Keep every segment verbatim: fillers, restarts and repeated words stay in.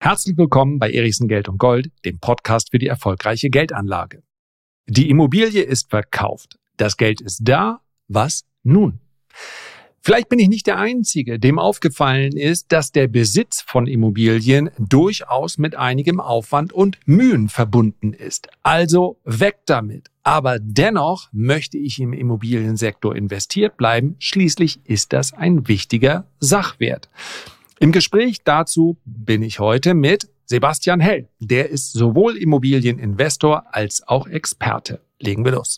Herzlich willkommen bei Erichsen Geld und Gold, dem Podcast für die erfolgreiche Geldanlage. Die Immobilie ist verkauft. Das Geld ist da. Was nun? Vielleicht bin ich nicht der Einzige, dem aufgefallen ist, dass der Besitz von Immobilien durchaus mit einigem Aufwand und Mühen verbunden ist. Also weg damit. Aber dennoch möchte ich im Immobiliensektor investiert bleiben. Schließlich ist das ein wichtiger Sachwert. Im Gespräch dazu bin ich heute mit Sebastian Hell. Der ist sowohl Immobilieninvestor als auch Experte. Legen wir los.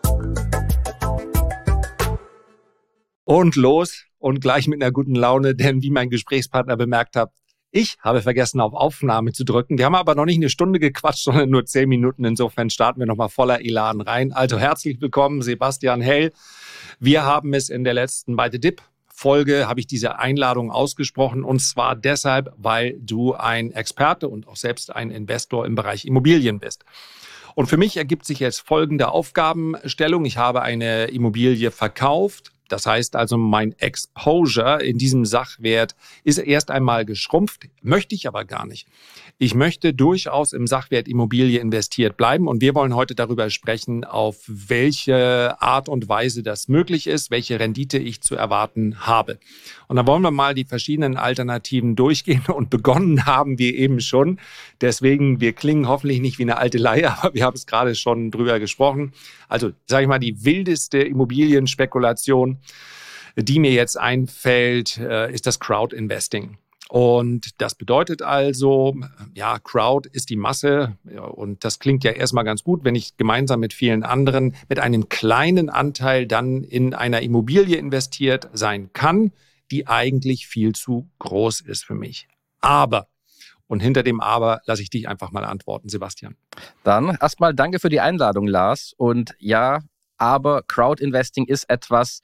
Und los und gleich mit einer guten Laune, denn wie mein Gesprächspartner bemerkt hat, ich habe vergessen, auf Aufnahme zu drücken. Wir haben aber noch nicht eine Stunde gequatscht, sondern nur zehn Minuten. Insofern starten wir nochmal voller Elan rein. Also herzlich willkommen, Sebastian Hell. Wir haben es in der letzten Buy the Dip Folge habe ich diese Einladung ausgesprochen, und zwar deshalb, weil du ein Experte und auch selbst ein Investor im Bereich Immobilien bist. Und für mich ergibt sich jetzt folgende Aufgabenstellung. Ich habe eine Immobilie verkauft. Das heißt also, mein Exposure in diesem Sachwert ist erst einmal geschrumpft, möchte ich aber gar nicht. Ich möchte durchaus im Sachwert Immobilie investiert bleiben, und wir wollen heute darüber sprechen, auf welche Art und Weise das möglich ist, welche Rendite ich zu erwarten habe. Und dann wollen wir mal die verschiedenen Alternativen durchgehen, und begonnen haben wir eben schon. Deswegen, wir klingen hoffentlich nicht wie eine alte Leier, aber wir haben es gerade schon drüber gesprochen. Also, sage ich mal, die wildeste Immobilienspekulation, die mir jetzt einfällt, ist das Crowd-Investing. Und das bedeutet also, ja, Crowd ist die Masse, und das klingt ja erstmal ganz gut, wenn ich gemeinsam mit vielen anderen mit einem kleinen Anteil dann in einer Immobilie investiert sein kann, die eigentlich viel zu groß ist für mich. Aber, und hinter dem Aber lasse ich dich einfach mal antworten, Sebastian. Dann erstmal danke für die Einladung, Lars. Und ja, aber Crowd-Investing ist etwas,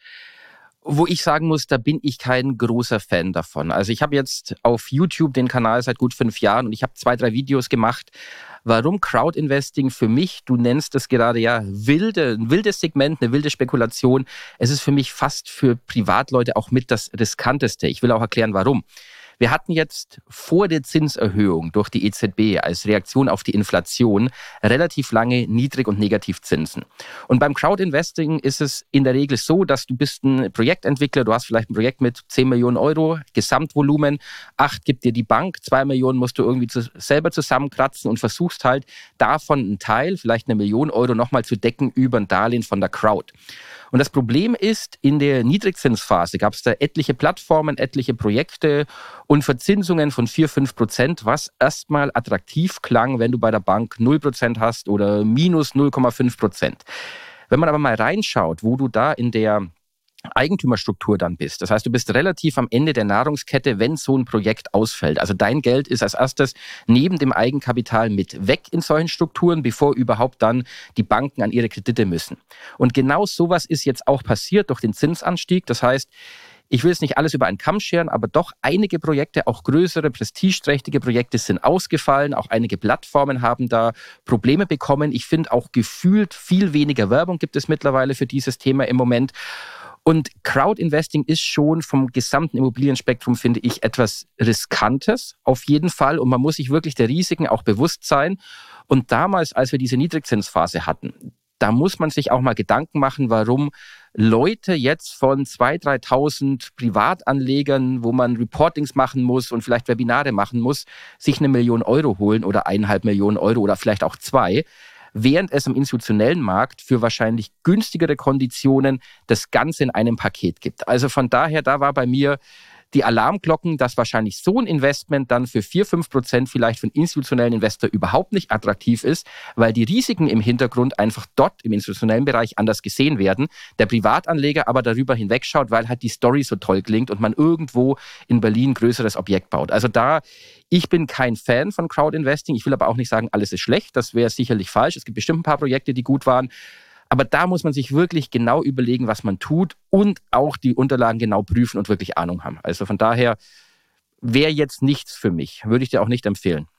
wo ich sagen muss, da bin ich kein großer Fan davon. Also ich habe jetzt auf YouTube den Kanal seit gut fünf Jahren und ich habe zwei, drei Videos gemacht, warum Crowd-Investing für mich, du nennst es gerade ja wilde, ein wildes Segment, eine wilde Spekulation. Es ist für mich fast für Privatleute auch mit das riskanteste. Ich will auch erklären, warum. Wir hatten jetzt vor der Zinserhöhung durch die E Z B als Reaktion auf die Inflation relativ lange Niedrig- und Negativzinsen. Und beim Crowdinvesting ist es in der Regel so, dass du bist ein Projektentwickler, du hast vielleicht ein Projekt mit zehn Millionen Euro Gesamtvolumen, acht gibt dir die Bank, zwei Millionen musst du irgendwie zu, selber zusammenkratzen und versuchst halt davon einen Teil, vielleicht eine Million Euro nochmal zu decken über ein Darlehen von der Crowd. Und das Problem ist, in der Niedrigzinsphase gab es da etliche Plattformen, etliche Projekte und Verzinsungen von vier, fünf Prozent, was erstmal attraktiv klang, wenn du bei der Bank null Prozent hast oder minus null Komma fünf Prozent. Wenn man aber mal reinschaut, wo du da in der Eigentümerstruktur dann bist. Das heißt, du bist relativ am Ende der Nahrungskette, wenn so ein Projekt ausfällt. Also dein Geld ist als erstes neben dem Eigenkapital mit weg in solchen Strukturen, bevor überhaupt dann die Banken an ihre Kredite müssen. Und genau sowas ist jetzt auch passiert durch den Zinsanstieg. Das heißt, ich will jetzt nicht alles über einen Kamm scheren, aber doch einige Projekte, auch größere, prestigeträchtige Projekte sind ausgefallen. Auch einige Plattformen haben da Probleme bekommen. Ich finde auch gefühlt viel weniger Werbung gibt es mittlerweile für dieses Thema im Moment. Und Crowd-Investing ist schon vom gesamten Immobilienspektrum, finde ich, etwas Riskantes auf jeden Fall. Und man muss sich wirklich der Risiken auch bewusst sein. Und damals, als wir diese Niedrigzinsphase hatten, da muss man sich auch mal Gedanken machen, warum Leute jetzt von zweitausend, dreitausend Privatanlegern, wo man Reportings machen muss und vielleicht Webinare machen muss, sich eine Million Euro holen oder eineinhalb Millionen Euro oder vielleicht auch zwei, während es im institutionellen Markt für wahrscheinlich günstigere Konditionen das Ganze in einem Paket gibt. Also von daher, da war bei mir die Alarmglocken, dass wahrscheinlich so ein Investment dann für vier, fünf Prozent vielleicht für einen institutionellen Investor überhaupt nicht attraktiv ist, weil die Risiken im Hintergrund einfach dort im institutionellen Bereich anders gesehen werden. Der Privatanleger aber darüber hinwegschaut, weil halt die Story so toll klingt und man irgendwo in Berlin ein größeres Objekt baut. Also da, ich bin kein Fan von Crowdinvesting. Ich will aber auch nicht sagen, alles ist schlecht. Das wäre sicherlich falsch. Es gibt bestimmt ein paar Projekte, die gut waren. Aber da muss man sich wirklich genau überlegen, was man tut und auch die Unterlagen genau prüfen und wirklich Ahnung haben. Also von daher wäre jetzt nichts für mich. Würde ich dir auch nicht empfehlen.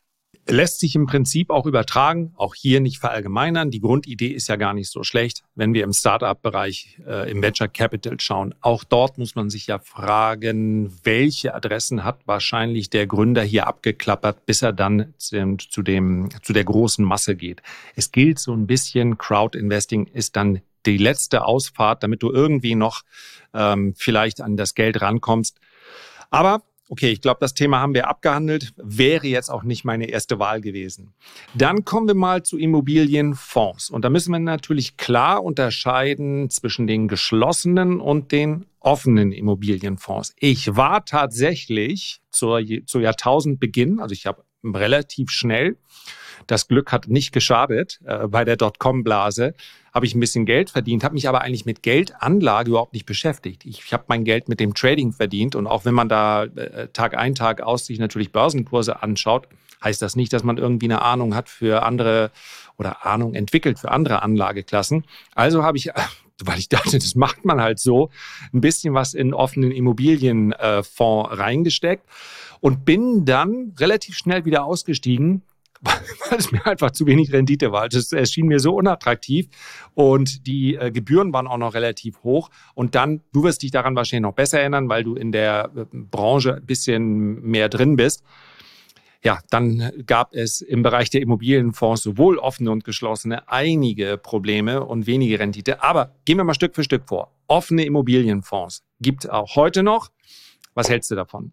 Lässt sich im Prinzip auch übertragen, auch hier nicht verallgemeinern. Die Grundidee ist ja gar nicht so schlecht, wenn wir im Startup-Bereich, äh, im Venture Capital schauen. Auch dort muss man sich ja fragen, welche Adressen hat wahrscheinlich der Gründer hier abgeklappert, bis er dann zu, zu, dem, zu der großen Masse geht. Es gilt so ein bisschen, Crowd-Investing ist dann die letzte Ausfahrt, damit du irgendwie noch ähm, vielleicht an das Geld rankommst. Aber okay, ich glaube, das Thema haben wir abgehandelt. Wäre jetzt auch nicht meine erste Wahl gewesen. Dann kommen wir mal zu Immobilienfonds. Und da müssen wir natürlich klar unterscheiden zwischen den geschlossenen und den offenen Immobilienfonds. Ich war tatsächlich zur, zur Jahrtausendbeginn, also ich habe relativ schnell, das Glück hat nicht geschadet, äh, bei der Dotcom-Blase habe ich ein bisschen Geld verdient, habe mich aber eigentlich mit Geldanlage überhaupt nicht beschäftigt. Ich, ich habe mein Geld mit dem Trading verdient und auch wenn man da äh, Tag ein, Tag aus sich natürlich Börsenkurse anschaut, heißt das nicht, dass man irgendwie eine Ahnung hat für andere oder Ahnung entwickelt für andere Anlageklassen. Also habe ich, äh, weil ich dachte, das macht man halt so, ein bisschen was in offenen Immobilienfonds äh, reingesteckt und bin dann relativ schnell wieder ausgestiegen, weil es mir einfach zu wenig Rendite war. Das erschien mir so unattraktiv und die äh, Gebühren waren auch noch relativ hoch. Und dann, du wirst dich daran wahrscheinlich noch besser erinnern, weil du in der äh, Branche ein bisschen mehr drin bist. Ja, dann gab es im Bereich der Immobilienfonds sowohl offene und geschlossene einige Probleme und wenige Rendite. Aber gehen wir mal Stück für Stück vor. Offene Immobilienfonds gibt es auch heute noch. Was hältst du davon?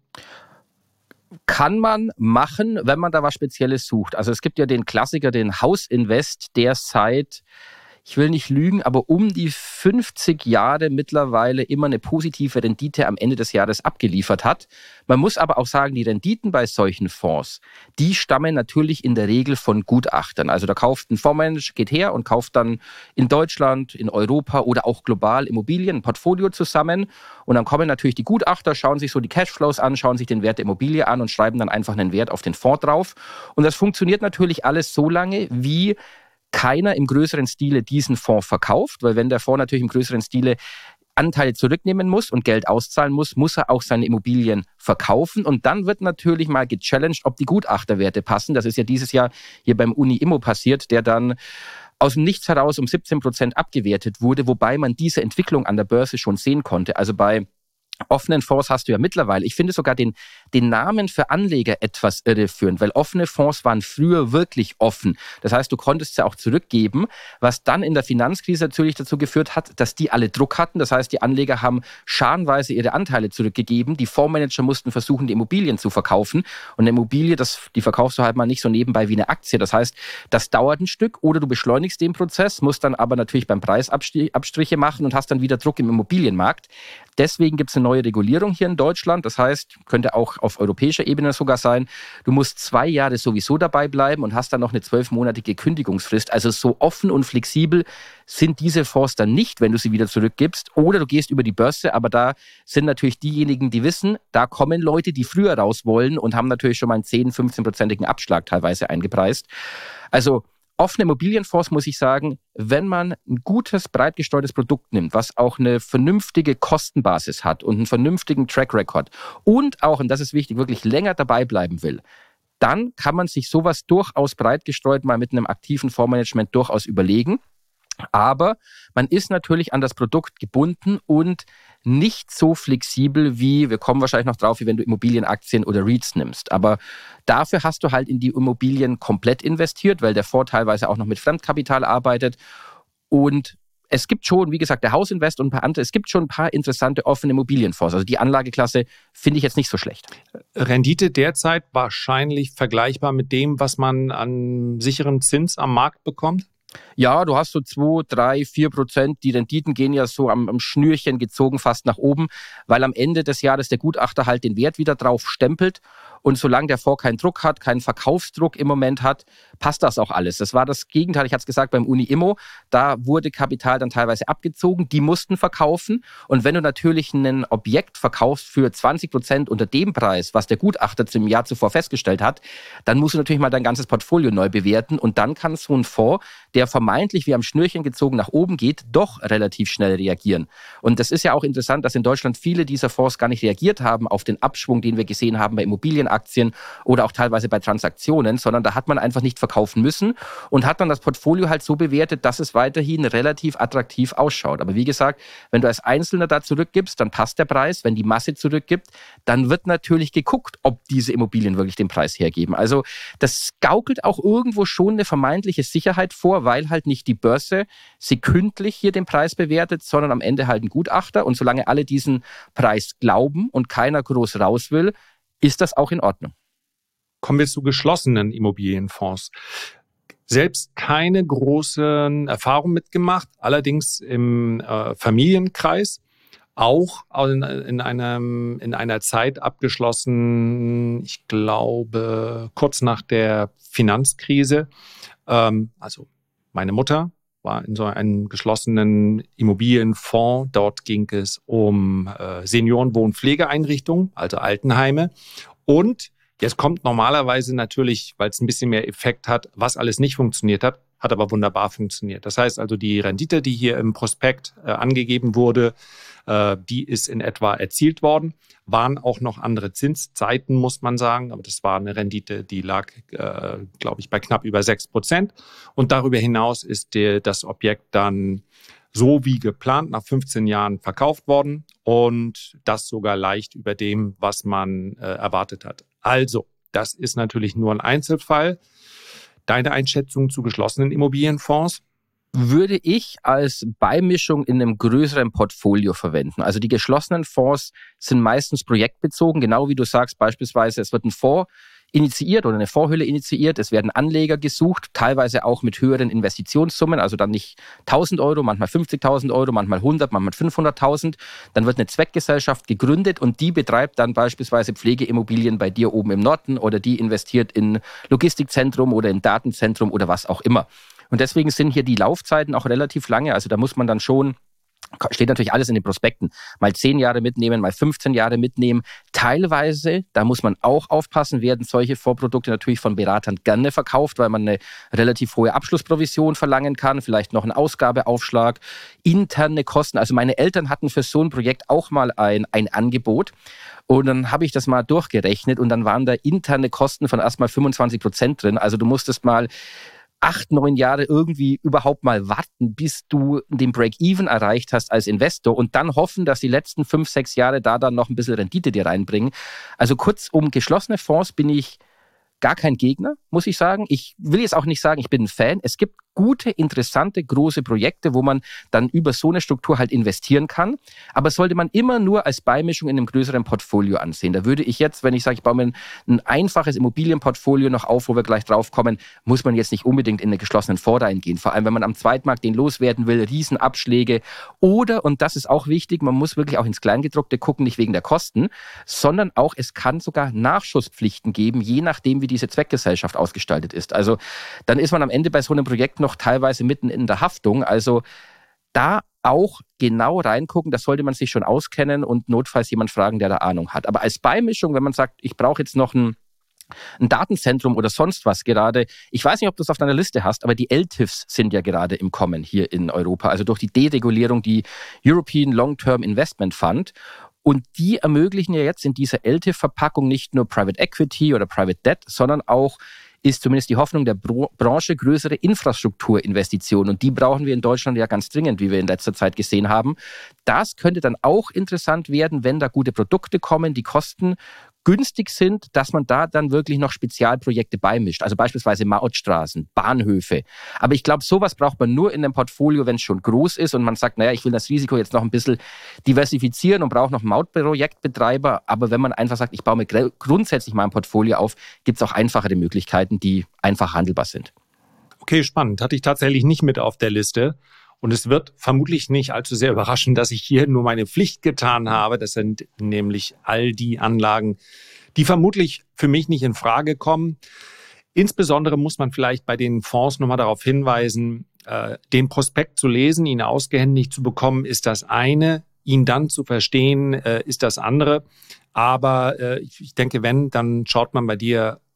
Kann man machen, wenn man da was Spezielles sucht. Also es gibt ja den Klassiker, den Hausinvest, der seit, ich will nicht lügen, aber um die fünfzig Jahre mittlerweile immer eine positive Rendite am Ende des Jahres abgeliefert hat. Man muss aber auch sagen, die Renditen bei solchen Fonds, die stammen natürlich in der Regel von Gutachtern. Also da kauft ein Fondsmanager, geht her und kauft dann in Deutschland, in Europa oder auch global Immobilien, ein Portfolio zusammen. Und dann kommen natürlich die Gutachter, schauen sich so die Cashflows an, schauen sich den Wert der Immobilie an und schreiben dann einfach einen Wert auf den Fonds drauf. Und das funktioniert natürlich alles so lange, wie keiner im größeren Stile diesen Fonds verkauft, weil wenn der Fonds natürlich im größeren Stile Anteile zurücknehmen muss und Geld auszahlen muss, muss er auch seine Immobilien verkaufen. Und dann wird natürlich mal gechallenged, ob die Gutachterwerte passen. Das ist ja dieses Jahr hier beim Uni-Immo passiert, der dann aus dem Nichts heraus um siebzehn Prozent abgewertet wurde, wobei man diese Entwicklung an der Börse schon sehen konnte. Also bei offenen Fonds hast du ja mittlerweile, ich finde sogar den, den Namen für Anleger etwas irreführend, weil offene Fonds waren früher wirklich offen. Das heißt, du konntest sie auch zurückgeben, was dann in der Finanzkrise natürlich dazu geführt hat, dass die alle Druck hatten. Das heißt, die Anleger haben scharenweise ihre Anteile zurückgegeben. Die Fondsmanager mussten versuchen, die Immobilien zu verkaufen. Und eine Immobilie, das, die verkaufst du halt mal nicht so nebenbei wie eine Aktie. Das heißt, das dauert ein Stück oder du beschleunigst den Prozess, musst dann aber natürlich beim Preis Abstriche machen und hast dann wieder Druck im Immobilienmarkt. Deswegen gibt es eine neue Regulierung hier in Deutschland. Das heißt, könnte auch auf europäischer Ebene sogar sein, du musst zwei Jahre sowieso dabei bleiben und hast dann noch eine zwölfmonatige Kündigungsfrist. Also so offen und flexibel sind diese Fonds dann nicht, wenn du sie wieder zurückgibst. Oder du gehst über die Börse, aber da sind natürlich diejenigen, die wissen, da kommen Leute, die früher raus wollen und haben natürlich schon mal einen zehn-, fünfzehn-prozentigen Abschlag teilweise eingepreist. Also offene Immobilienfonds, muss ich sagen, wenn man ein gutes, breit gestreutes Produkt nimmt, was auch eine vernünftige Kostenbasis hat und einen vernünftigen Track Record und auch, und das ist wichtig, wirklich länger dabei bleiben will, dann kann man sich sowas durchaus breit gestreut mal mit einem aktiven Fondsmanagement durchaus überlegen. Aber man ist natürlich an das Produkt gebunden und nicht so flexibel wie, wir kommen wahrscheinlich noch drauf, wie wenn du Immobilienaktien oder REITs nimmst. Aber dafür hast du halt in die Immobilien komplett investiert, weil der Fonds teilweise auch noch mit Fremdkapital arbeitet. Und es gibt schon, wie gesagt, der Hausinvest und ein paar andere, es gibt schon ein paar interessante offene Immobilienfonds. Also die Anlageklasse finde ich jetzt nicht so schlecht. Rendite derzeit wahrscheinlich vergleichbar mit dem, was man an sicherem Zins am Markt bekommt? Ja, du hast so zwei, drei, vier Prozent. Die Renditen gehen ja so am, am Schnürchen gezogen fast nach oben, weil am Ende des Jahres der Gutachter halt den Wert wieder drauf stempelt. Und solange der Fonds keinen Druck hat, keinen Verkaufsdruck im Moment hat, passt das auch alles. Das war das Gegenteil, ich hatte es gesagt, beim Uni-Immo, da wurde Kapital dann teilweise abgezogen, die mussten verkaufen. Und wenn du natürlich ein Objekt verkaufst für zwanzig Prozent unter dem Preis, was der Gutachter im Jahr zuvor festgestellt hat, dann musst du natürlich mal dein ganzes Portfolio neu bewerten. Und dann kann so ein Fonds, der vermeintlich wie am Schnürchen gezogen nach oben geht, doch relativ schnell reagieren. Und das ist ja auch interessant, dass in Deutschland viele dieser Fonds gar nicht reagiert haben auf den Abschwung, den wir gesehen haben bei Immobilien Aktien oder auch teilweise bei Transaktionen, sondern da hat man einfach nicht verkaufen müssen und hat dann das Portfolio halt so bewertet, dass es weiterhin relativ attraktiv ausschaut. Aber wie gesagt, wenn du als Einzelner da zurückgibst, dann passt der Preis. Wenn die Masse zurückgibt, dann wird natürlich geguckt, ob diese Immobilien wirklich den Preis hergeben. Also das gaukelt auch irgendwo schon eine vermeintliche Sicherheit vor, weil halt nicht die Börse sekündlich hier den Preis bewertet, sondern am Ende halt ein Gutachter. Und solange alle diesen Preis glauben und keiner groß raus will, ist das auch in Ordnung. Kommen wir zu geschlossenen Immobilienfonds. Selbst keine großen Erfahrungen mitgemacht, allerdings im äh, Familienkreis, auch in, in, einem, in einer Zeit abgeschlossen, ich glaube, kurz nach der Finanzkrise. Ähm, also meine Mutter war in so einem geschlossenen Immobilienfonds. Dort ging es um äh, Seniorenwohnpflegeeinrichtungen, also Altenheime. Und jetzt kommt normalerweise natürlich, weil es ein bisschen mehr Effekt hat, was alles nicht funktioniert hat, hat aber wunderbar funktioniert. Das heißt also, die Rendite, die hier im Prospekt äh, angegeben wurde, äh, die ist in etwa erzielt worden. Waren auch noch andere Zinszeiten, muss man sagen. Aber das war eine Rendite, die lag, äh, glaube ich, bei knapp über sechs Prozent. Und darüber hinaus ist der, das Objekt dann so wie geplant nach fünfzehn Jahren verkauft worden. Und das sogar leicht über dem, was man äh, erwartet hat. Also, das ist natürlich nur ein Einzelfall. Deine Einschätzung zu geschlossenen Immobilienfonds? Würde ich als Beimischung in einem größeren Portfolio verwenden. Also die geschlossenen Fonds sind meistens projektbezogen, genau wie du sagst, beispielsweise es wird ein Fonds initiiert oder eine Vorhülle initiiert, es werden Anleger gesucht, teilweise auch mit höheren Investitionssummen, also dann nicht tausend Euro, manchmal fünfzigtausend Euro, manchmal hundert, manchmal fünfhunderttausend. Dann wird eine Zweckgesellschaft gegründet und die betreibt dann beispielsweise Pflegeimmobilien bei dir oben im Norden oder die investiert in Logistikzentrum oder in Datenzentrum oder was auch immer. Und deswegen sind hier die Laufzeiten auch relativ lange. Also da muss man dann schon, steht natürlich alles in den Prospekten, mal zehn Jahre mitnehmen, mal fünfzehn Jahre mitnehmen. Teilweise, da muss man auch aufpassen, werden solche Vorprodukte natürlich von Beratern gerne verkauft, weil man eine relativ hohe Abschlussprovision verlangen kann, vielleicht noch einen Ausgabeaufschlag, interne Kosten. Also meine Eltern hatten für so ein Projekt auch mal ein, ein Angebot. Und dann habe ich das mal durchgerechnet und dann waren da interne Kosten von erstmal fünfundzwanzig Prozent drin. Also du musstest mal acht, neun Jahre irgendwie überhaupt mal warten, bis du den Break-Even erreicht hast als Investor und dann hoffen, dass die letzten fünf, sechs Jahre da dann noch ein bisschen Rendite dir reinbringen. Also kurzum, geschlossene Fonds bin ich gar kein Gegner, muss ich sagen. Ich will jetzt auch nicht sagen, ich bin ein Fan. Es gibt gute, interessante, große Projekte, wo man dann über so eine Struktur halt investieren kann. Aber sollte man immer nur als Beimischung in einem größeren Portfolio ansehen. Da würde ich jetzt, wenn ich sage, ich baue mir ein, ein einfaches Immobilienportfolio noch auf, wo wir gleich drauf kommen, muss man jetzt nicht unbedingt in einen geschlossenen Fonds reingehen. Vor allem, wenn man am Zweitmarkt den loswerden will, Riesenabschläge. Oder, und das ist auch wichtig, man muss wirklich auch ins Kleingedruckte gucken, nicht wegen der Kosten, sondern auch, es kann sogar Nachschusspflichten geben, je nachdem, wie diese Zweckgesellschaft ausgestaltet ist. Also dann ist man am Ende bei so einem Projekt noch teilweise mitten in der Haftung. Also da auch genau reingucken, das sollte man sich schon auskennen und notfalls jemand fragen, der da Ahnung hat. Aber als Beimischung, wenn man sagt, ich brauche jetzt noch ein, ein Datenzentrum oder sonst was gerade, ich weiß nicht, ob du es auf deiner Liste hast, aber die L T I Fs sind ja gerade im Kommen hier in Europa. Also durch die Deregulierung, die European Long-Term Investment Fund. Und die ermöglichen ja jetzt in dieser L T I F-Verpackung nicht nur Private Equity oder Private Debt, sondern auch ist zumindest die Hoffnung der Bro- Branche größere Infrastrukturinvestitionen. Und die brauchen wir in Deutschland ja ganz dringend, wie wir in letzter Zeit gesehen haben. Das könnte dann auch interessant werden, wenn da gute Produkte kommen, die Kosten günstig sind, dass man da dann wirklich noch Spezialprojekte beimischt. Also beispielsweise Mautstraßen, Bahnhöfe. Aber ich glaube, sowas braucht man nur in einem Portfolio, wenn es schon groß ist und man sagt, naja, ich will das Risiko jetzt noch ein bisschen diversifizieren und brauche noch einen Mautprojektbetreiber. Aber wenn man einfach sagt, ich baue mir gr- grundsätzlich mal ein Portfolio auf, gibt es auch einfachere Möglichkeiten, die einfach handelbar sind. Okay, spannend. Hatte ich tatsächlich nicht mit auf der Liste. Und es wird vermutlich nicht allzu sehr überraschen, dass ich hier nur meine Pflicht getan habe. Das sind nämlich all die Anlagen, die vermutlich für mich nicht in Frage kommen. Insbesondere muss man vielleicht bei den Fonds nochmal darauf hinweisen, äh, den Prospekt zu lesen, ihn ausgehändigt zu bekommen, ist das eine. Ihn dann zu verstehen, äh, ist das andere. Aber äh, ich denke, wenn, dann schaut man bei dir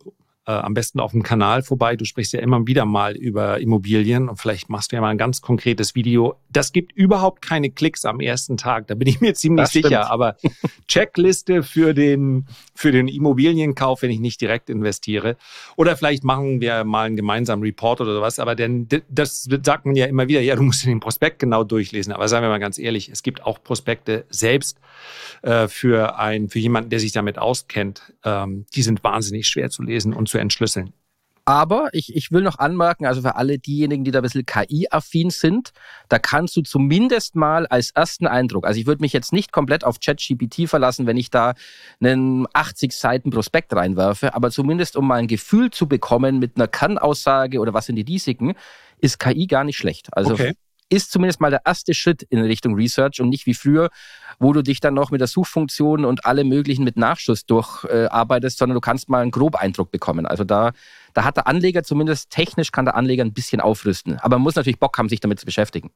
äh, am besten auf dem Kanal vorbei. Du sprichst ja immer wieder mal über Immobilien und vielleicht machst du ja mal ein ganz konkretes Video. Das gibt überhaupt keine Klicks am ersten Tag, da bin ich mir ziemlich Das stimmt. sicher. Aber Checkliste für den, für den Immobilienkauf, wenn ich nicht direkt investiere. Oder vielleicht machen wir mal einen gemeinsamen Report oder sowas. Aber denn das sagt man ja immer wieder, ja, du musst den Prospekt genau durchlesen. Aber sagen wir mal ganz ehrlich, es gibt auch Prospekte selbst äh, für, ein, für jemanden, der sich damit auskennt. Ähm, die sind wahnsinnig schwer zu lesen und zu entschlüsseln. Aber ich, ich will noch anmerken, also für alle diejenigen, die da ein bisschen K I-affin sind, da kannst du zumindest mal als ersten Eindruck, also ich würde mich jetzt nicht komplett auf ChatGPT verlassen, wenn ich da einen achtzig Seiten Prospekt reinwerfe, aber zumindest um mal ein Gefühl zu bekommen mit einer Kann-Aussage oder was sind die Risiken, ist K I gar nicht schlecht. Also okay. Ist zumindest mal der erste Schritt in Richtung Research und nicht wie früher, wo du dich dann noch mit der Suchfunktion und alle möglichen mit Nachschuss durcharbeitest, äh, sondern du kannst mal einen Grobeindruck bekommen. Also da, da hat der Anleger zumindest technisch, kann der Anleger ein bisschen aufrüsten. Aber man muss natürlich Bock haben, sich damit zu beschäftigen.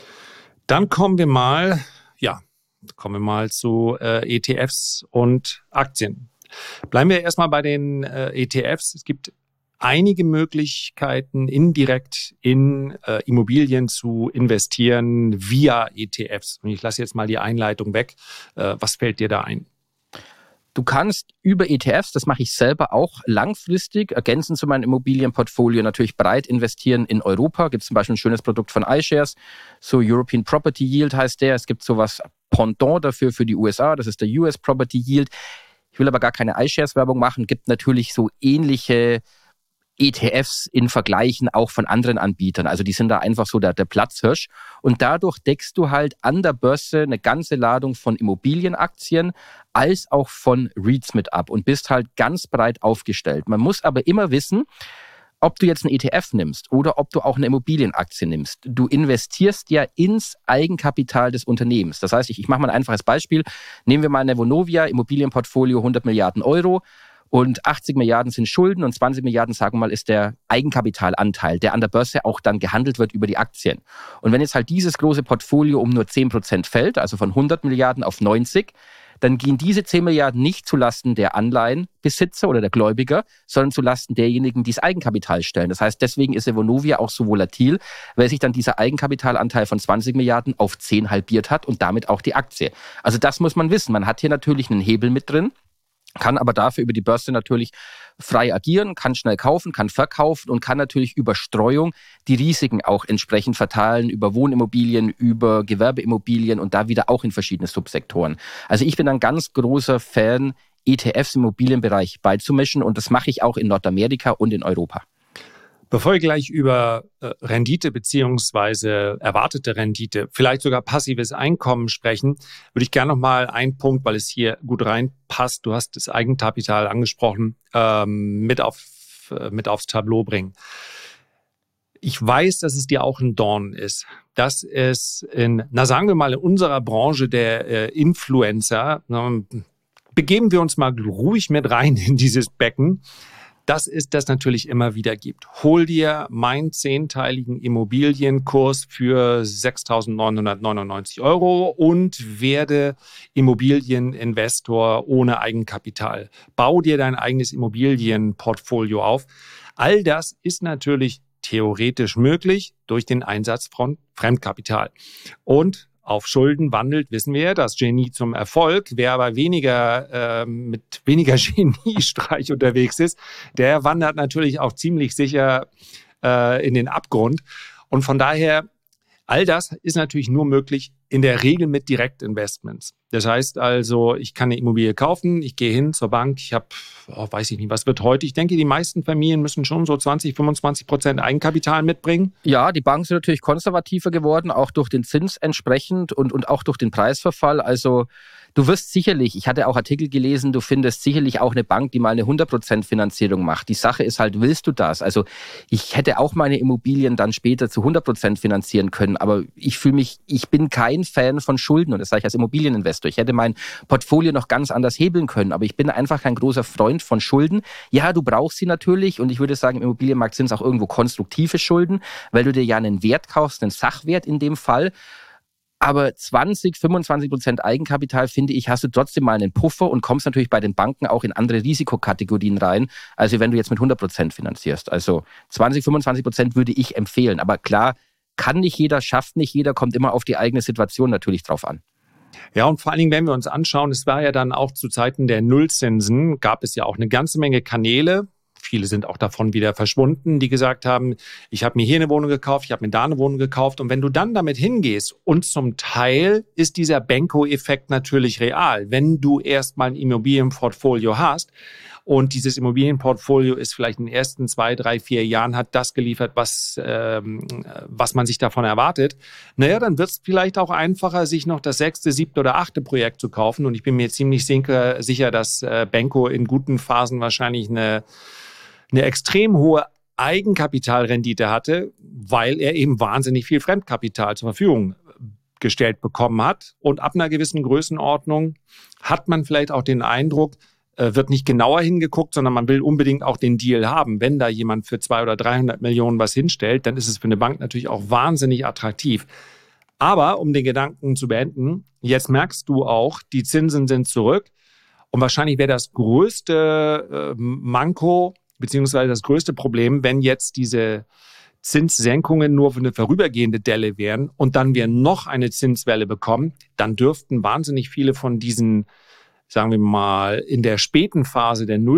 Dann kommen wir mal, ja, kommen wir mal zu äh, E T Fs und Aktien. Bleiben wir erstmal bei den äh, E T Fs. Es gibt einige Möglichkeiten, indirekt in äh, Immobilien zu investieren via E T Fs. Und ich lasse jetzt mal die Einleitung weg. Äh, was fällt dir da ein? Du kannst über E T Fs, das mache ich selber auch langfristig, ergänzend zu meinem Immobilienportfolio natürlich breit investieren in Europa. Gibt es zum Beispiel ein schönes Produkt von iShares, so European Property Yield heißt der. Es gibt sowas Pendant dafür für die U S A, das ist der U S Property Yield. Ich will aber gar keine iShares-Werbung machen, gibt natürlich so ähnliche E T Fs in Vergleichen auch von anderen Anbietern. Also die sind da einfach so der, der Platzhirsch. Und dadurch deckst du halt an der Börse eine ganze Ladung von Immobilienaktien als auch von REITs mit ab und bist halt ganz breit aufgestellt. Man muss aber immer wissen, ob du jetzt einen E T F nimmst oder ob du auch eine Immobilienaktie nimmst. Du investierst ja ins Eigenkapital des Unternehmens. Das heißt, ich, ich mache mal ein einfaches Beispiel. Nehmen wir mal eine Vonovia, Immobilienportfolio hundert Milliarden Euro. Und achtzig Milliarden sind Schulden und zwanzig Milliarden, sagen wir mal, ist der Eigenkapitalanteil, der an der Börse auch dann gehandelt wird über die Aktien. Und wenn jetzt halt dieses große Portfolio um nur zehn Prozent fällt, also von hundert Milliarden auf neunzig, dann gehen diese zehn Milliarden nicht zulasten der Anleihenbesitzer oder der Gläubiger, sondern zulasten derjenigen, die das Eigenkapital stellen. Das heißt, deswegen ist der Vonovia auch so volatil, weil sich dann dieser Eigenkapitalanteil von zwanzig Milliarden auf zehn halbiert hat und damit auch die Aktie. Also das muss man wissen. Man hat hier natürlich einen Hebel mit drin, kann aber dafür über die Börse natürlich frei agieren, kann schnell kaufen, kann verkaufen und kann natürlich über Streuung die Risiken auch entsprechend verteilen, über Wohnimmobilien, über Gewerbeimmobilien und da wieder auch in verschiedene Subsektoren. Also ich bin ein ganz großer Fan, E T Fs im Immobilienbereich beizumischen und das mache ich auch in Nordamerika und in Europa. Bevor wir gleich über äh, Rendite beziehungsweise erwartete Rendite, vielleicht sogar passives Einkommen sprechen, würde ich gerne noch mal einen Punkt, weil es hier gut reinpasst, du hast das Eigenkapital angesprochen, ähm, mit, auf, äh, mit aufs Tableau bringen. Ich weiß, dass es dir auch ein Dorn ist, dass es in, na sagen wir mal, in unserer Branche der äh, Influencer, äh, begeben wir uns mal ruhig mit rein in dieses Becken, dass es das natürlich immer wieder gibt. Hol dir meinen zehnteiligen Immobilienkurs für sechstausendneunhundertneunundneunzig Euro und werde Immobilieninvestor ohne Eigenkapital. Bau dir dein eigenes Immobilienportfolio auf. All das ist natürlich theoretisch möglich durch den Einsatz von Fremdkapital. Und auf Schulden wandelt, wissen wir, das Genie zum Erfolg. Wer aber weniger äh, mit weniger Geniestreich unterwegs ist, der wandert natürlich auch ziemlich sicher äh, in den Abgrund. Und von daher, all das ist natürlich nur möglich in der Regel mit Direktinvestments. Das heißt also, ich kann eine Immobilie kaufen, ich gehe hin zur Bank, ich habe, oh, weiß ich nicht, was wird heute? Ich denke, die meisten Familien müssen schon so zwanzig, fünfundzwanzig Prozent Eigenkapital mitbringen. Ja, die Banken sind natürlich konservativer geworden, auch durch den Zins entsprechend und, und auch durch den Preisverfall. Also du wirst sicherlich, ich hatte auch Artikel gelesen, du findest sicherlich auch eine Bank, die mal eine hundert Prozent Finanzierung macht. Die Sache ist halt, willst du das? Also ich hätte auch meine Immobilien dann später zu hundert Prozent finanzieren können, aber ich fühle mich, ich bin kein Fan von Schulden und das sage ich als Immobilieninvestor. Ich hätte mein Portfolio noch ganz anders hebeln können, aber ich bin einfach kein großer Freund von Schulden. Ja, du brauchst sie natürlich und ich würde sagen, im Immobilienmarkt sind es auch irgendwo konstruktive Schulden, weil du dir ja einen Wert kaufst, einen Sachwert in dem Fall. Aber zwanzig, fünfundzwanzig Prozent Eigenkapital, finde ich, hast du trotzdem mal einen Puffer und kommst natürlich bei den Banken auch in andere Risikokategorien rein, also wenn du jetzt mit hundert Prozent finanzierst. Also zwanzig, fünfundzwanzig Prozent würde ich empfehlen. Aber klar, kann nicht jeder, schafft nicht jeder, kommt immer auf die eigene Situation natürlich drauf an. Ja, und vor allen Dingen, wenn wir uns anschauen, es war ja dann auch zu Zeiten der Nullzinsen, gab es ja auch eine ganze Menge Kanäle. Viele sind auch davon wieder verschwunden, die gesagt haben, ich habe mir hier eine Wohnung gekauft, ich habe mir da eine Wohnung gekauft. Und wenn du dann damit hingehst, und zum Teil ist dieser Benko-Effekt natürlich real, wenn du erstmal ein Immobilienportfolio hast und dieses Immobilienportfolio ist vielleicht in den ersten zwei, drei, vier Jahren hat das geliefert, was, ähm, was man sich davon erwartet, naja, dann wird es vielleicht auch einfacher, sich noch das sechste, siebte oder achte Projekt zu kaufen. Und ich bin mir ziemlich sicher, dass äh, Benko in guten Phasen wahrscheinlich eine eine extrem hohe Eigenkapitalrendite hatte, weil er eben wahnsinnig viel Fremdkapital zur Verfügung gestellt bekommen hat. Und ab einer gewissen Größenordnung hat man vielleicht auch den Eindruck, äh, wird nicht genauer hingeguckt, sondern man will unbedingt auch den Deal haben. Wenn da jemand für zweihundert oder dreihundert Millionen was hinstellt, dann ist es für eine Bank natürlich auch wahnsinnig attraktiv. Aber um den Gedanken zu beenden, jetzt merkst du auch, die Zinsen sind zurück. Und wahrscheinlich wäre das größte äh, Manko, beziehungsweise das größte Problem, wenn jetzt diese Zinssenkungen nur für eine vorübergehende Delle wären und dann wir noch eine Zinswelle bekommen, dann dürften wahnsinnig viele von diesen, sagen wir mal, in der späten Phase der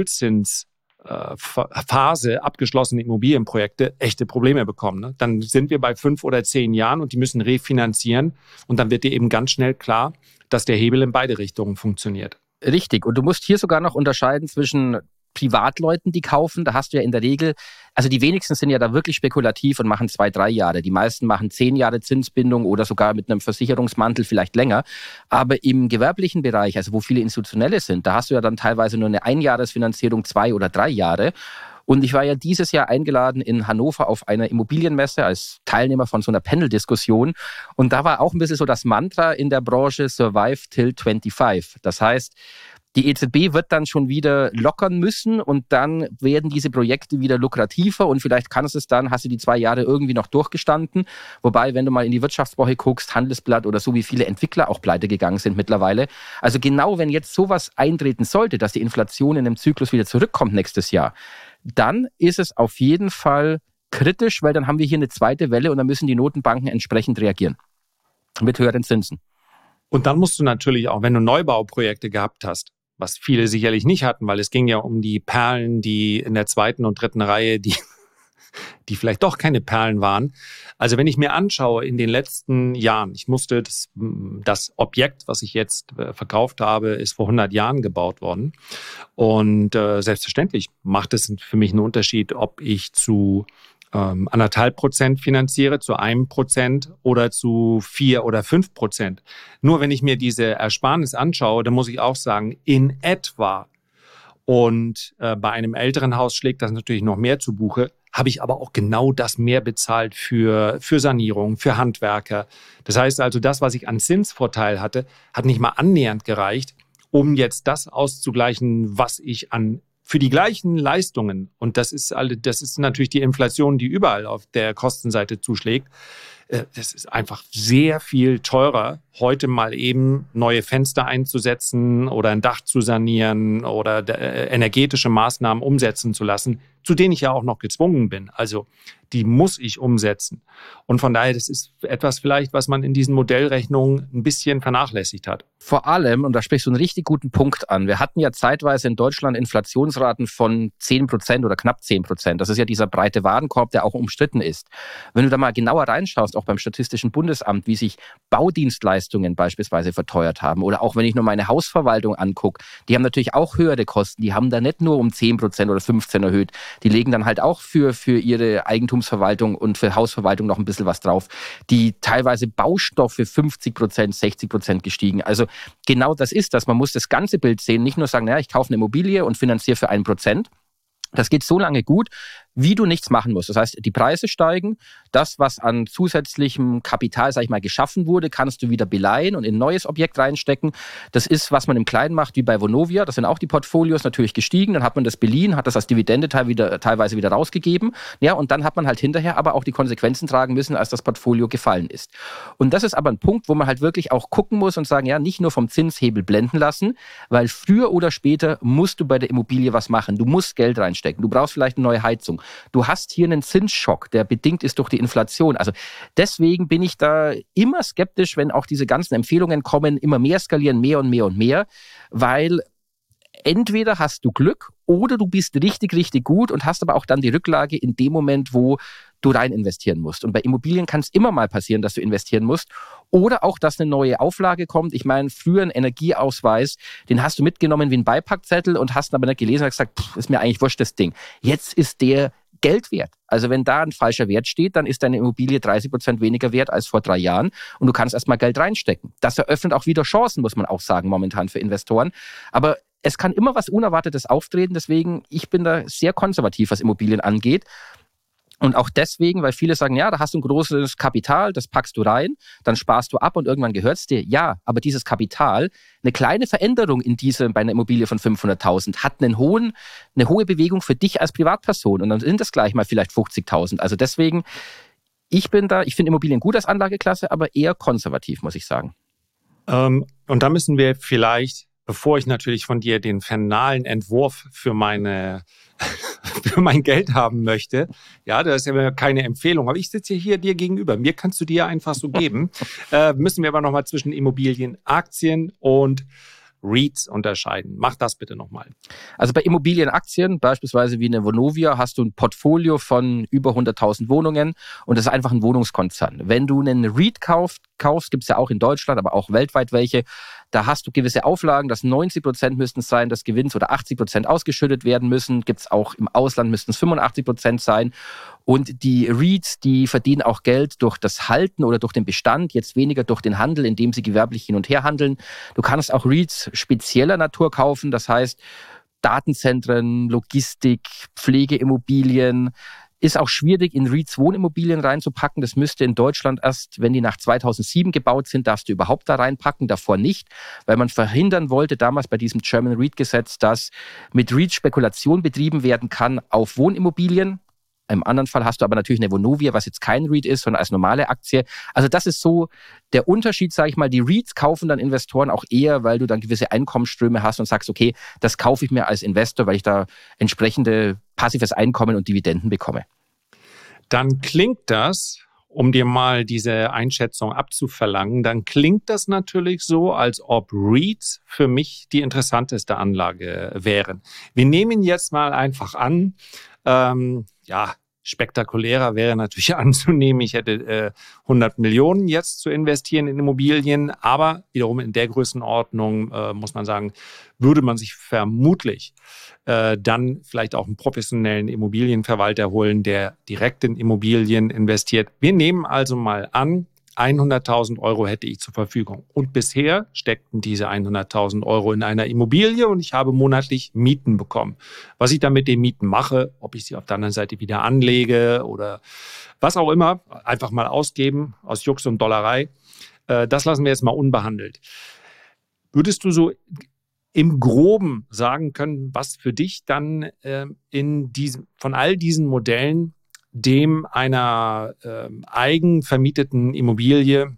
Nullzinsphase abgeschlossene Immobilienprojekte echte Probleme bekommen. Ne? Dann sind wir bei fünf oder zehn Jahren und die müssen refinanzieren und dann wird dir eben ganz schnell klar, dass der Hebel in beide Richtungen funktioniert. Richtig. Und du musst hier sogar noch unterscheiden zwischen Privatleuten, die kaufen, da hast du ja in der Regel, also die wenigsten sind ja da wirklich spekulativ und machen zwei, drei Jahre. Die meisten machen zehn Jahre Zinsbindung oder sogar mit einem Versicherungsmantel vielleicht länger. Aber im gewerblichen Bereich, also wo viele Institutionelle sind, da hast du ja dann teilweise nur eine Einjahresfinanzierung, zwei oder drei Jahre. Und ich war ja dieses Jahr eingeladen in Hannover auf einer Immobilienmesse als Teilnehmer von so einer Panel-Diskussion. Und da war auch ein bisschen so das Mantra in der Branche Survive till fünfundzwanzig. Das heißt, die E Z B wird dann schon wieder lockern müssen und dann werden diese Projekte wieder lukrativer und vielleicht kannst du es dann, hast du die zwei Jahre irgendwie noch durchgestanden. Wobei, wenn du mal in die Wirtschaftswoche guckst, Handelsblatt oder so, wie viele Entwickler auch pleite gegangen sind mittlerweile. Also genau, wenn jetzt sowas eintreten sollte, dass die Inflation in dem Zyklus wieder zurückkommt nächstes Jahr, dann ist es auf jeden Fall kritisch, weil dann haben wir hier eine zweite Welle und dann müssen die Notenbanken entsprechend reagieren mit höheren Zinsen. Und dann musst du natürlich auch, wenn du Neubauprojekte gehabt hast, was viele sicherlich nicht hatten, weil es ging ja um die Perlen, die in der zweiten und dritten Reihe, die, die vielleicht doch keine Perlen waren. Also wenn ich mir anschaue, in den letzten Jahren, ich musste, das, das Objekt, was ich jetzt verkauft habe, ist vor hundert Jahren gebaut worden. Und äh, selbstverständlich macht es für mich einen Unterschied, ob ich zu Ähm, anderthalb Prozent finanziere, zu einem Prozent oder zu vier oder fünf Prozent. Nur wenn ich mir diese Ersparnis anschaue, dann muss ich auch sagen, in etwa, und äh, bei einem älteren Haus schlägt das natürlich noch mehr zu Buche, habe ich aber auch genau das mehr bezahlt für, für Sanierung, für Handwerker. Das heißt also, das, was ich an Zinsvorteil hatte, hat nicht mal annähernd gereicht, um jetzt das auszugleichen, was ich an für die gleichen Leistungen, und das ist alle, das ist natürlich die Inflation, die überall auf der Kostenseite zuschlägt, das ist einfach sehr viel teurer, heute mal eben neue Fenster einzusetzen oder ein Dach zu sanieren oder energetische Maßnahmen umsetzen zu lassen, zu denen ich ja auch noch gezwungen bin. Also die muss ich umsetzen. Und von daher, das ist etwas vielleicht, was man in diesen Modellrechnungen ein bisschen vernachlässigt hat. Vor allem, und da sprichst du einen richtig guten Punkt an, wir hatten ja zeitweise in Deutschland Inflationsraten von zehn Prozent oder knapp zehn Prozent. Das ist ja dieser breite Warenkorb, der auch umstritten ist. Wenn du da mal genauer reinschaust, auch beim Statistischen Bundesamt, wie sich Baudienstleistungen beispielsweise verteuert haben oder auch wenn ich nur meine Hausverwaltung angucke, die haben natürlich auch höhere Kosten. Die haben da nicht nur um zehn Prozent oder fünfzehn erhöht. Die legen dann halt auch für, für ihre Eigentumsverwaltung und für Hausverwaltung noch ein bisschen was drauf. Die teilweise Baustoffe fünfzig Prozent, sechzig Prozent gestiegen. Also genau das ist das. Man muss das ganze Bild sehen. Nicht nur sagen, naja, ich kaufe eine Immobilie und finanziere für ein Prozent. Das geht so lange gut, wie du nichts machen musst. Das heißt, die Preise steigen, das, was an zusätzlichem Kapital, sag ich mal, geschaffen wurde, kannst du wieder beleihen und in ein neues Objekt reinstecken. Das ist, was man im Kleinen macht, wie bei Vonovia. Das sind auch die Portfolios natürlich gestiegen. Dann hat man das beliehen, hat das als Dividende teil wieder, teilweise wieder rausgegeben. Ja, und dann hat man halt hinterher aber auch die Konsequenzen tragen müssen, als das Portfolio gefallen ist. Und das ist aber ein Punkt, wo man halt wirklich auch gucken muss und sagen, ja, nicht nur vom Zinshebel blenden lassen, weil früher oder später musst du bei der Immobilie was machen. Du musst Geld reinstecken. Du brauchst vielleicht eine neue Heizung. Du hast hier einen Zinsschock, der bedingt ist durch die Inflation. Also deswegen bin ich da immer skeptisch, wenn auch diese ganzen Empfehlungen kommen, immer mehr skalieren, mehr und mehr und mehr, weil entweder hast du Glück oder du bist richtig, richtig gut und hast aber auch dann die Rücklage in dem Moment, wo du rein investieren musst. Und bei Immobilien kann es immer mal passieren, dass du investieren musst. Oder auch, dass eine neue Auflage kommt. Ich meine, früher ein Energieausweis, den hast du mitgenommen wie ein Beipackzettel und hast ihn aber nicht gelesen und gesagt, pff, ist mir eigentlich wurscht, das Ding. Jetzt ist der Geld wert. Also wenn da ein falscher Wert steht, dann ist deine Immobilie dreißig Prozent weniger wert als vor drei Jahren und du kannst erstmal Geld reinstecken. Das eröffnet auch wieder Chancen, muss man auch sagen, momentan für Investoren. Aber es kann immer was Unerwartetes auftreten, deswegen, ich bin da sehr konservativ, was Immobilien angeht. Und auch deswegen, weil viele sagen, ja, da hast du ein großes Kapital, das packst du rein, dann sparst du ab und irgendwann gehört es dir. Ja, aber dieses Kapital, eine kleine Veränderung in diese, bei einer Immobilie von fünfhunderttausend, hat einen hohen, eine hohe Bewegung für dich als Privatperson. Und dann sind das gleich mal vielleicht fünfzigtausend. Also deswegen, ich bin da, ich finde Immobilien gut als Anlageklasse, aber eher konservativ, muss ich sagen. Ähm, und da müssen wir vielleicht, bevor ich natürlich von dir den finalen Entwurf für meine für mein Geld haben möchte. Ja, das ist ja keine Empfehlung, aber ich sitze hier dir gegenüber. Mir kannst du dir einfach so geben. äh, müssen wir aber nochmal zwischen Immobilien, Aktien und REITs unterscheiden. Mach das bitte nochmal. Also bei Immobilienaktien, beispielsweise wie eine Vonovia, hast du ein Portfolio von über hunderttausend Wohnungen und das ist einfach ein Wohnungskonzern. Wenn du einen REIT kaufst, kaufst gibt es ja auch in Deutschland, aber auch weltweit welche, da hast du gewisse Auflagen, dass neunzig Prozent müssten es sein des Gewinns oder achtzig Prozent ausgeschüttet werden müssen. Gibt es auch im Ausland, müssten es fünfundachtzig Prozent sein. Und die REITs, die verdienen auch Geld durch das Halten oder durch den Bestand, jetzt weniger durch den Handel, indem sie gewerblich hin und her handeln. Du kannst auch REITs spezieller Natur kaufen, das heißt Datenzentren, Logistik, Pflegeimmobilien. Ist auch schwierig, in REITs Wohnimmobilien reinzupacken. Das müsste in Deutschland erst, wenn die nach zweitausendsieben gebaut sind, darfst du überhaupt da reinpacken, davor nicht, weil man verhindern wollte damals bei diesem German REIT-Gesetz, dass mit REITs Spekulation betrieben werden kann auf Wohnimmobilien. Im anderen Fall hast du aber natürlich eine Vonovia, was jetzt kein REIT ist, sondern als normale Aktie. Also das ist so der Unterschied, sage ich mal. Die REITs kaufen dann Investoren auch eher, weil du dann gewisse Einkommensströme hast und sagst, okay, das kaufe ich mir als Investor, weil ich da entsprechende passives Einkommen und Dividenden bekomme. Dann klingt das, um dir mal diese Einschätzung abzuverlangen, dann klingt das natürlich so, als ob REITs für mich die interessanteste Anlage wären. Wir nehmen jetzt mal einfach an, ähm, ja, spektakulärer wäre natürlich anzunehmen, ich hätte äh, hundert Millionen jetzt zu investieren in Immobilien, aber wiederum in der Größenordnung, äh, muss man sagen, würde man sich vermutlich äh, dann vielleicht auch einen professionellen Immobilienverwalter holen, der direkt in Immobilien investiert. Wir nehmen also mal an, hunderttausend Euro hätte ich zur Verfügung. Und bisher steckten diese hunderttausend Euro in einer Immobilie und ich habe monatlich Mieten bekommen. Was ich dann mit den Mieten mache, ob ich sie auf der anderen Seite wieder anlege oder was auch immer, einfach mal ausgeben aus Jux und Dollerei, äh, das lassen wir jetzt mal unbehandelt. Würdest du so im Groben sagen können, was für dich dann äh, in diesem, von all diesen Modellen dem einer äh, eigenvermieteten Immobilie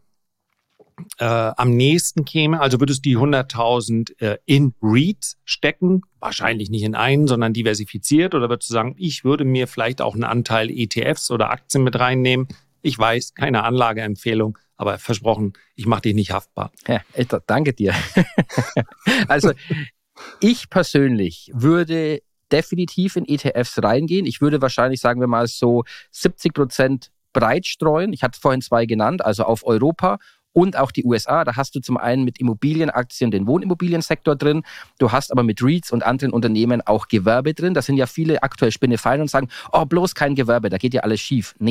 äh, am nächsten käme? Also würdest du die hunderttausend äh, in REITs stecken? Wahrscheinlich nicht in einen, sondern diversifiziert. Oder würdest du sagen, ich würde mir vielleicht auch einen Anteil E T Fs oder Aktien mit reinnehmen? Ich weiß, keine Anlageempfehlung, aber versprochen, ich mache dich nicht haftbar. Ja, danke dir. Also ich persönlich würde definitiv in E T Fs reingehen. Ich würde wahrscheinlich, sagen wir mal, so siebzig Prozent breit streuen. Ich hatte vorhin zwei genannt, also auf Europa und auch die U S A. Da hast du zum einen mit Immobilienaktien den Wohnimmobiliensektor drin. Du hast aber mit REITs und anderen Unternehmen auch Gewerbe drin. Da sind ja viele aktuell Spinnefallen und sagen, oh, bloß kein Gewerbe, da geht ja alles schief. Nee.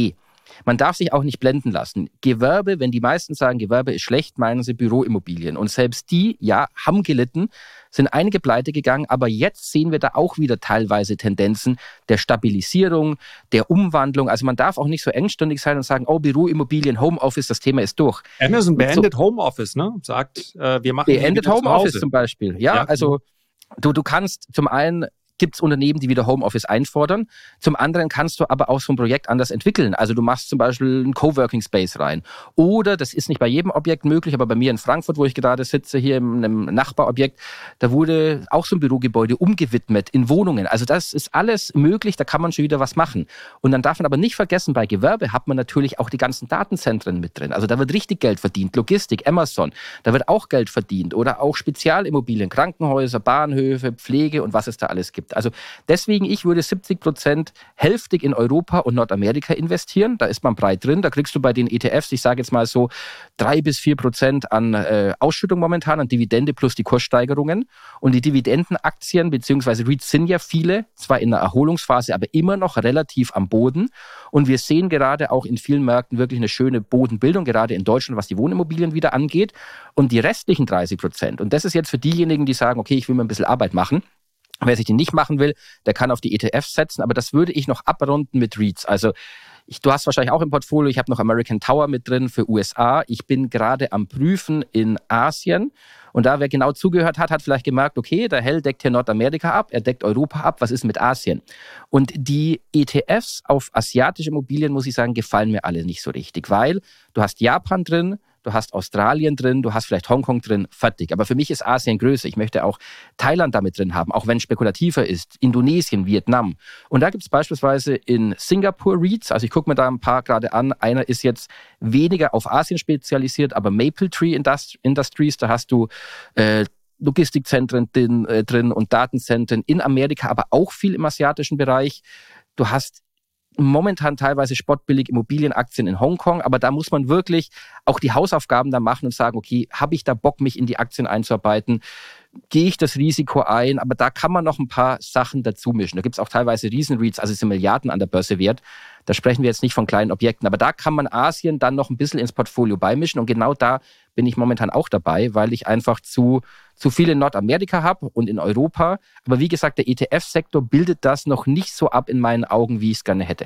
Man darf sich auch nicht blenden lassen. Gewerbe, wenn die meisten sagen, Gewerbe ist schlecht, meinen sie Büroimmobilien. Und selbst die, ja, haben gelitten, sind einige pleite gegangen. Aber jetzt sehen wir da auch wieder teilweise Tendenzen der Stabilisierung, der Umwandlung. Also man darf auch nicht so engstirnig sein und sagen, oh, Büroimmobilien, Homeoffice, das Thema ist durch. Amazon beendet so, Homeoffice, ne? Sagt, äh, wir machen Beendet Homeoffice zum Beispiel. Ja, ja, also du, du kannst zum einen... gibt es Unternehmen, die wieder Homeoffice einfordern. Zum anderen kannst du aber auch so ein Projekt anders entwickeln. Also du machst zum Beispiel einen Coworking Space rein. Oder, das ist nicht bei jedem Objekt möglich, aber bei mir in Frankfurt, wo ich gerade sitze, hier in einem Nachbarobjekt, da wurde auch so ein Bürogebäude umgewidmet in Wohnungen. Also das ist alles möglich, da kann man schon wieder was machen. Und dann darf man aber nicht vergessen, bei Gewerbe hat man natürlich auch die ganzen Datenzentren mit drin. Also da wird richtig Geld verdient. Logistik, Amazon, da wird auch Geld verdient. Oder auch Spezialimmobilien, Krankenhäuser, Bahnhöfe, Pflege und was es da alles gibt. Also deswegen, ich würde siebzig Prozent hälftig in Europa und Nordamerika investieren. Da ist man breit drin. Da kriegst du bei den E T Fs, ich sage jetzt mal so, drei bis vier Prozent an äh, Ausschüttung momentan, an Dividende plus die Kurssteigerungen. Und die Dividendenaktien bzw. REITs sind ja viele, zwar in einer Erholungsphase, aber immer noch relativ am Boden. Und wir sehen gerade auch in vielen Märkten wirklich eine schöne Bodenbildung, gerade in Deutschland, was die Wohnimmobilien wieder angeht. Und die restlichen dreißig Prozent, und das ist jetzt für diejenigen, die sagen, okay, ich will mir ein bisschen Arbeit machen, wer sich den nicht machen will, der kann auf die E T Fs setzen, aber das würde ich noch abrunden mit REITs. Also ich, du hast wahrscheinlich auch im Portfolio, ich habe noch American Tower mit drin für U S A. Ich bin gerade am Prüfen in Asien. Und da, wer genau zugehört hat, hat vielleicht gemerkt, okay, der Hell deckt hier Nordamerika ab, er deckt Europa ab, was ist mit Asien? Und die E T Fs auf asiatische Immobilien, muss ich sagen, gefallen mir alle nicht so richtig, weil du hast Japan drin, du hast Australien drin, du hast vielleicht Hongkong drin, fertig. Aber für mich ist Asien größer. Ich möchte auch Thailand damit drin haben, auch wenn es spekulativer ist. Indonesien, Vietnam. Und da gibt es beispielsweise in Singapur REITs, also ich gucke mir da ein paar gerade an. Einer ist jetzt weniger auf Asien spezialisiert, aber Mapletree Indust- Industries, da hast du äh, Logistikzentren drin, äh, drin und Datenzentren in Amerika, aber auch viel im asiatischen Bereich. Du hast momentan teilweise spottbillig Immobilienaktien in Hongkong, aber da muss man wirklich auch die Hausaufgaben da machen und sagen, okay, habe ich da Bock, mich in die Aktien einzuarbeiten? Gehe ich das Risiko ein? Aber da kann man noch ein paar Sachen dazu mischen. Da gibt es auch teilweise Riesen-REITs, also es sind Milliarden an der Börse wert. Da sprechen wir jetzt nicht von kleinen Objekten, aber da kann man Asien dann noch ein bisschen ins Portfolio beimischen und genau da bin ich momentan auch dabei, weil ich einfach zu, zu viel in Nordamerika habe und in Europa. Aber wie gesagt, der E T F-Sektor bildet das noch nicht so ab in meinen Augen, wie ich es gerne hätte.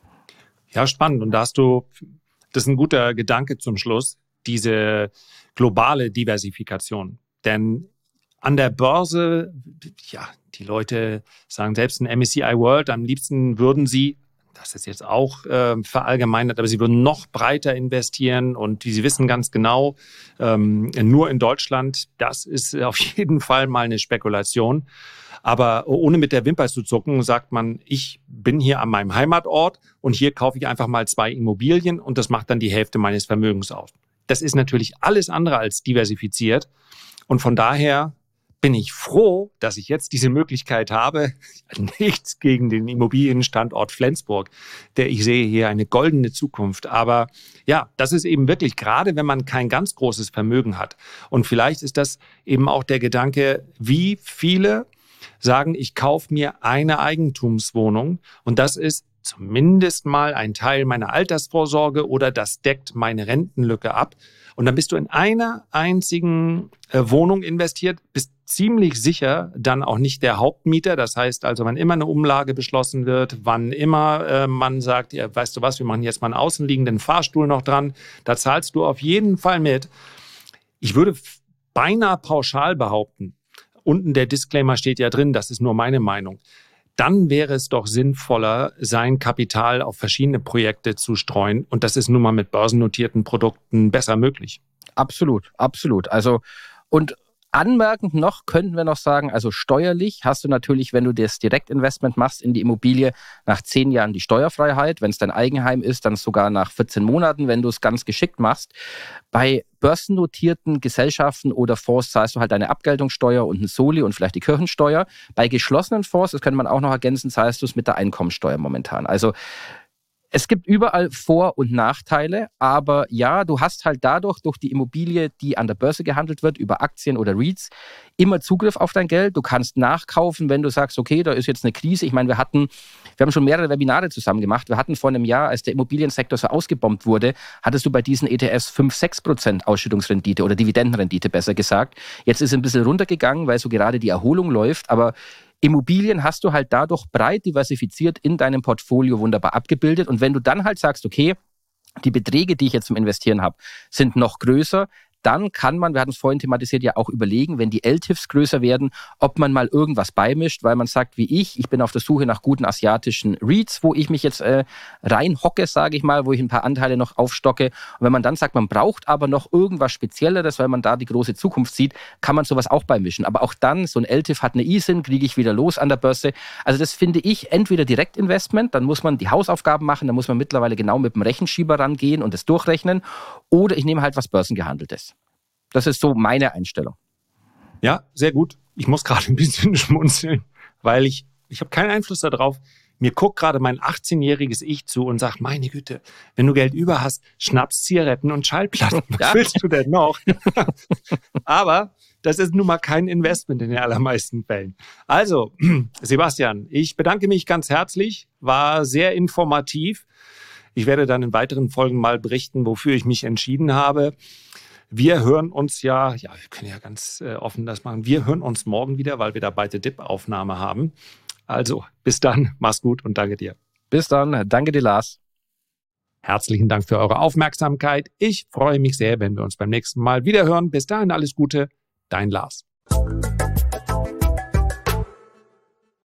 Ja, spannend. Und da hast du, das ist ein guter Gedanke zum Schluss, diese globale Diversifikation. Denn an der Börse, ja, die Leute sagen selbst in M S C I World, am liebsten würden sie, das ist jetzt auch äh, verallgemeinert, aber sie würden noch breiter investieren und die, sie wissen ganz genau, ähm, nur in Deutschland, das ist auf jeden Fall mal eine Spekulation. Aber ohne mit der Wimper zu zucken, sagt man, ich bin hier an meinem Heimatort und hier kaufe ich einfach mal zwei Immobilien und das macht dann die Hälfte meines Vermögens aus. Das ist natürlich alles andere als diversifiziert und von daher bin ich froh, dass ich jetzt diese Möglichkeit habe. Nichts gegen den Immobilienstandort Flensburg, der ich sehe hier eine goldene Zukunft. Aber ja, das ist eben wirklich, gerade wenn man kein ganz großes Vermögen hat. Und vielleicht ist das eben auch der Gedanke, wie viele sagen, ich kaufe mir eine Eigentumswohnung und das ist zumindest mal ein Teil meiner Altersvorsorge oder das deckt meine Rentenlücke ab. Und dann bist du in einer einzigen äh, Wohnung investiert, bist ziemlich sicher dann auch nicht der Hauptmieter. Das heißt also, wann immer eine Umlage beschlossen wird, wann immer äh, man sagt, ja, weißt du was, wir machen jetzt mal einen außenliegenden Fahrstuhl noch dran, da zahlst du auf jeden Fall mit. Ich würde beinahe pauschal behaupten, unten der Disclaimer steht ja drin, das ist nur meine Meinung, dann wäre es doch sinnvoller, sein Kapital auf verschiedene Projekte zu streuen. Und das ist nun mal mit börsennotierten Produkten besser möglich. Absolut, absolut. Also, und anmerkend noch, könnten wir noch sagen, also steuerlich hast du natürlich, wenn du das Direktinvestment machst in die Immobilie, nach zehn Jahren die Steuerfreiheit. Wenn es dein Eigenheim ist, dann sogar nach vierzehn Monaten, wenn du es ganz geschickt machst. Bei börsennotierten Gesellschaften oder Fonds zahlst du halt eine Abgeltungssteuer und ein Soli und vielleicht die Kirchensteuer. Bei geschlossenen Fonds, das könnte man auch noch ergänzen, zahlst du es mit der Einkommensteuer momentan. Also Es gibt überall Vor- und Nachteile, aber ja, du hast halt dadurch, durch die Immobilie, die an der Börse gehandelt wird, über Aktien oder REITs, immer Zugriff auf dein Geld. Du kannst nachkaufen, wenn du sagst, okay, da ist jetzt eine Krise. Ich meine, wir hatten, wir haben schon mehrere Webinare zusammen gemacht. Wir hatten vor einem Jahr, als der Immobiliensektor so ausgebombt wurde, hattest du bei diesen E T Fs fünf, sechs Prozent Ausschüttungsrendite oder Dividendenrendite, besser gesagt. Jetzt ist es ein bisschen runtergegangen, weil so gerade die Erholung läuft, aber Immobilien hast du halt dadurch breit diversifiziert in deinem Portfolio wunderbar abgebildet. Und wenn du dann halt sagst, okay, die Beträge, die ich jetzt zum Investieren habe, sind noch größer, dann kann man, wir hatten es vorhin thematisiert, ja auch überlegen, wenn die L T I Fs größer werden, ob man mal irgendwas beimischt, weil man sagt, wie ich, ich bin auf der Suche nach guten asiatischen REITs, wo ich mich jetzt äh, reinhocke, sage ich mal, wo ich ein paar Anteile noch aufstocke. Und wenn man dann sagt, man braucht aber noch irgendwas Spezielleres, weil man da die große Zukunft sieht, kann man sowas auch beimischen. Aber auch dann, so ein L T I F hat eine I S I N, kriege ich wieder los an der Börse. Also das finde ich entweder Direktinvestment, dann muss man die Hausaufgaben machen, dann muss man mittlerweile genau mit dem Rechenschieber rangehen und das durchrechnen. Oder ich nehme halt was Börsengehandeltes. Das ist so meine Einstellung. Ja, sehr gut. Ich muss gerade ein bisschen schmunzeln, weil ich, ich habe keinen Einfluss darauf. Mir guckt gerade mein achtzehnjähriges Ich zu und sagt, meine Güte, wenn du Geld über hast, Schnaps, Zigaretten und Schallplatten. Was ja. willst du denn noch? Aber das ist nun mal kein Investment in den allermeisten Fällen. Also, Sebastian, ich bedanke mich ganz herzlich. War sehr informativ. Ich werde dann in weiteren Folgen mal berichten, wofür ich mich entschieden habe. Wir hören uns ja, ja, wir können ja ganz äh, offen das machen. Wir hören uns morgen wieder, weil wir da beide D I P-Aufnahme haben. Also, bis dann, mach's gut und danke dir. Bis dann, danke dir, Lars. Herzlichen Dank für eure Aufmerksamkeit. Ich freue mich sehr, wenn wir uns beim nächsten Mal wieder hören. Bis dahin alles Gute, dein Lars.